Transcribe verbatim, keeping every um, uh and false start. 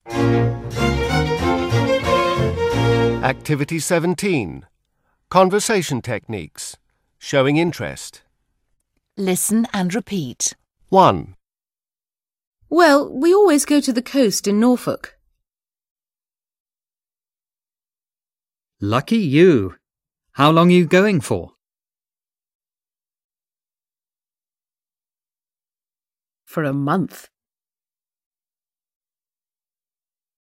Activity seventeen. Conversation techniques. Showing interest. Listen and repeat. one. Well, we always go to the coast in Norfolk. Lucky you. How long are you going for? For a month.